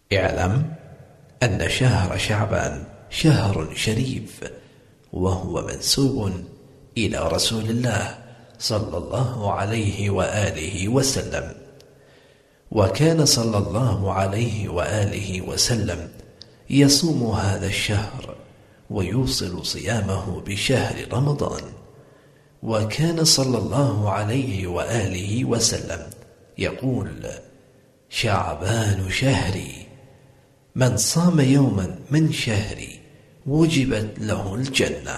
اعلم أن شهر شعبان شهر شريف، وهو منسوب إلى رسول الله صلى الله عليه وآله وسلم. وكان صلى الله عليه وآله وسلم يصوم هذا الشهر ويوصل صيامه بشهر رمضان. وكان صلى الله عليه وآله وسلم يقول: شعبان شهري، من صام يوما من شهري وجبت له الجنة.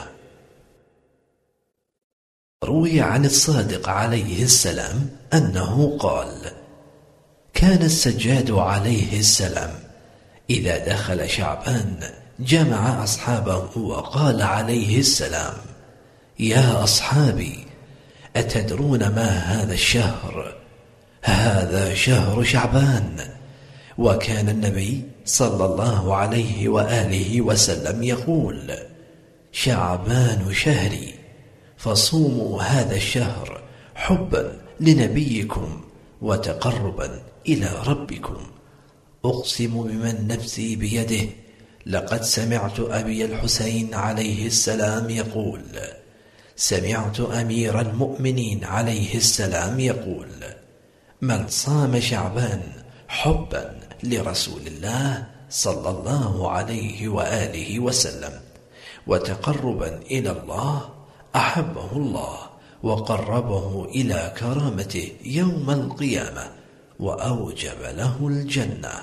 روي عن الصادق عليه السلام أنه قال: كان السجاد عليه السلام إذا دخل شعبان جمع أصحابه وقال عليه السلام: يا أصحابي، أتدرون ما هذا الشهر؟ هذا شهر شعبان. وكان النبي صلى الله عليه وآله وسلم يقول: شعبان شهري، فصوموا هذا الشهر حبا لنبيكم وتقربا إلى ربكم. أقسم بمن نفسي بيده، لقد سمعت أبي الحسين عليه السلام يقول: سمعت أمير المؤمنين عليه السلام يقول: من صام شعبان حبا لرسول الله صلى الله عليه وآله وسلم وتقربا إلى الله، أحبه الله وقربه إلى كرامته يوم القيامة وأوجب له الجنة.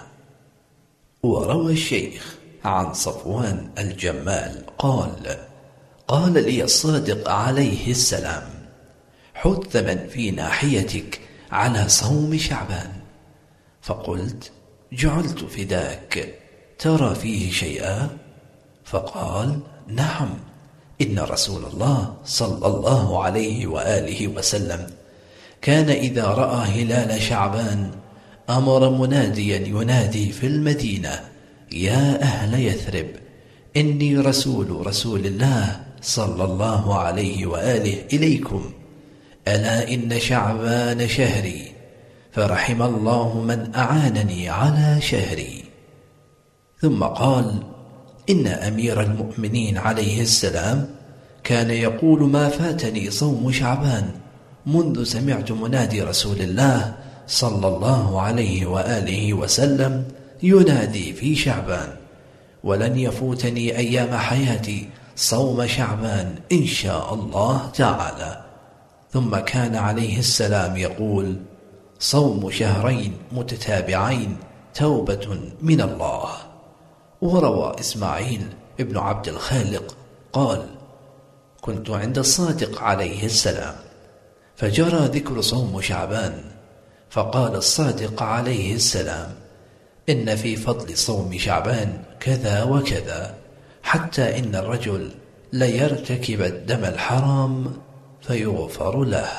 وروى الشيخ عن صفوان الجمال قال: قال لي الصادق عليه السلام: حث من في ناحيتك على صوم شعبان. فقلت: جعلت فداك، ترى فيه شيئا؟ فقال: نعم، إن رسول الله صلى الله عليه وآله وسلم كان إذا رأى هلال شعبان أمر مناديا ينادي في المدينة: يا أهل يثرب، إني رسول الله صلى الله عليه وآله إليكم، ألا إن شعبان شهري، فرحم الله من أعانني على شهري. ثم قال: إن أمير المؤمنين عليه السلام كان يقول: ما فاتني صوم شعبان منذ سمعت منادي رسول الله صلى الله عليه وآله وسلم ينادي في شعبان، ولن يفوتني أيام حياتي صوم شعبان إن شاء الله تعالى. ثم كان عليه السلام يقول: صوم شهرين متتابعين توبة من الله. وروى إسماعيل ابن عبد الخالق قال: كنت عند الصادق عليه السلام فجرى ذكر صوم شعبان، فقال الصادق عليه السلام: إن في فضل صوم شعبان كذا وكذا، حتى إن الرجل ليرتكب الدم الحرام فيغفر له.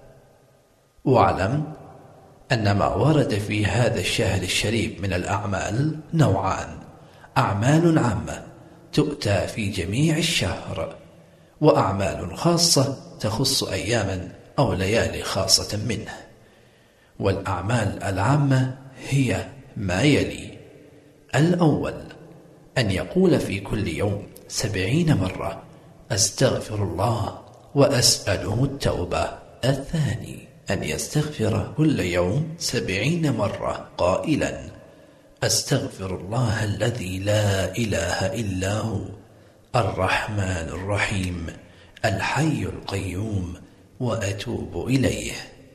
واعلم أن ما ورد في هذا الشهر الشريف من الأعمال نوعان: أعمال عامة تؤتى في جميع الشهر، وأعمال خاصة تخص أياما أو ليالي خاصة منه. والأعمال العامة هي ما يلي: الأول أن يقول في كل يوم 70 مرة: أستغفر الله وأسأله التوبة. الثاني أن يستغفر كل يوم 70 مرة قائلا: أستغفر الله الذي لا إله إلا هو، الرحمن الرحيم، الحي القيوم، وأتوب إليه.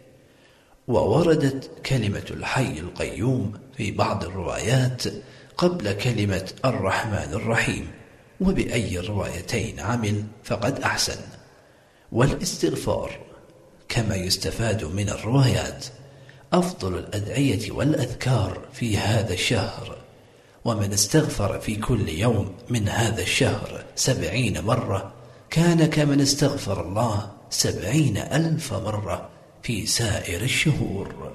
ووردت كلمة الحي القيوم في بعض الروايات قبل كلمة الرحمن الرحيم، وبأي الروايتين عمل فقد أحسن. والاستغفار كما يستفاد من الروايات أفضل الأدعية والأذكار في هذا الشهر، ومن استغفر في كل يوم من هذا الشهر 70 مرة كان كمن استغفر الله 70,000 مرة في سائر الشهور.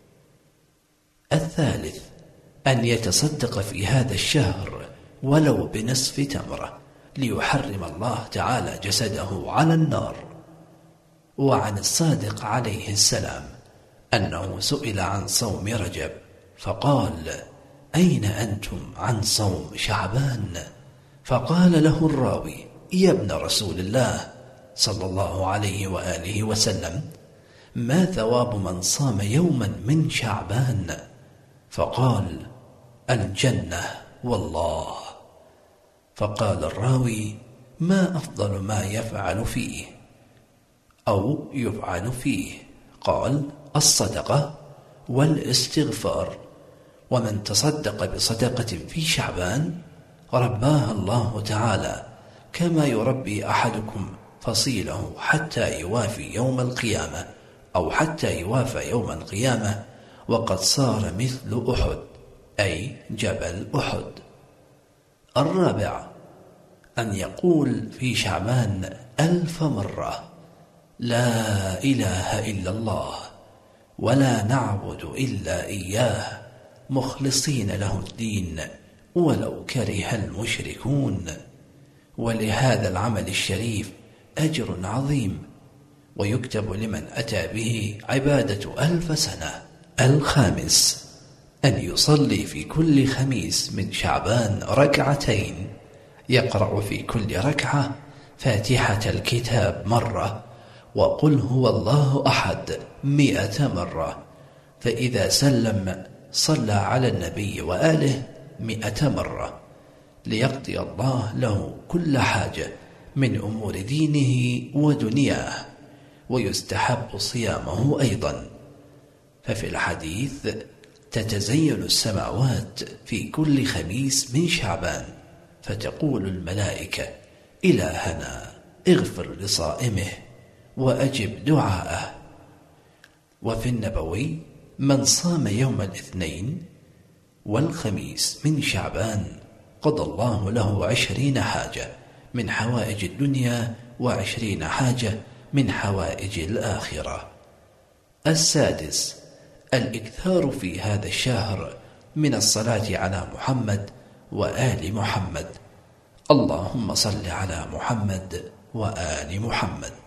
الثالث أن يتصدق في هذا الشهر ولو بنصف تمرة ليحرم الله تعالى جسده على النار. وعن الصادق عليه السلام أنه سئل عن صوم رجب فقال: أين أنتم عن صوم شعبان؟ فقال له الراوي: يا ابن رسول الله صلى الله عليه وآله وسلم، ما ثواب من صام يوما من شعبان؟ فقال: الجنة والله. فقال الراوي: ما أفضل ما يفعل فيه أو يفعل فيه؟ قال: الصدقة والاستغفار. ومن تصدق بصدقة في شعبان رباها الله تعالى كما يربي أحدكم فصيله حتى يوافي يوم القيامة، أو حتى يوافى يوم القيامة وقد صار مثل أحد، أي جبل أحد. الرابع: أن يقول في شعبان 1000 مرة: لا إله إلا الله ولا نعبد إلا إياه مخلصين له الدين ولو كره المشركون. ولهذا العمل الشريف أجر عظيم، ويكتب لمن أتى به عبادة 1000 سنة. الخامس: أن يصلي في كل خميس من شعبان ركعتين، يقرأ في كل ركعة فاتحة الكتاب مرة، وقل هو الله أحد 100 مرة، فإذا سلم صلى على النبي وآله 100 مرة، ليقضي الله له كل حاجة من أمور دينه ودنياه. ويستحب صيامه أيضا، ففي الحديث: تتزين السماوات في كل خميس من شعبان، فتقول الملائكة: إلهنا اغفر لصائمه وأجب دعاءه. وفي النبوي: من صام يوم الاثنين والخميس من شعبان قضى الله له 20 حاجة من حوائج الدنيا و20 حاجة من حوائج الآخرة. السادس: الإكثار في هذا الشهر من الصلاة على محمد وآل محمد. اللهم صل على محمد وآل محمد.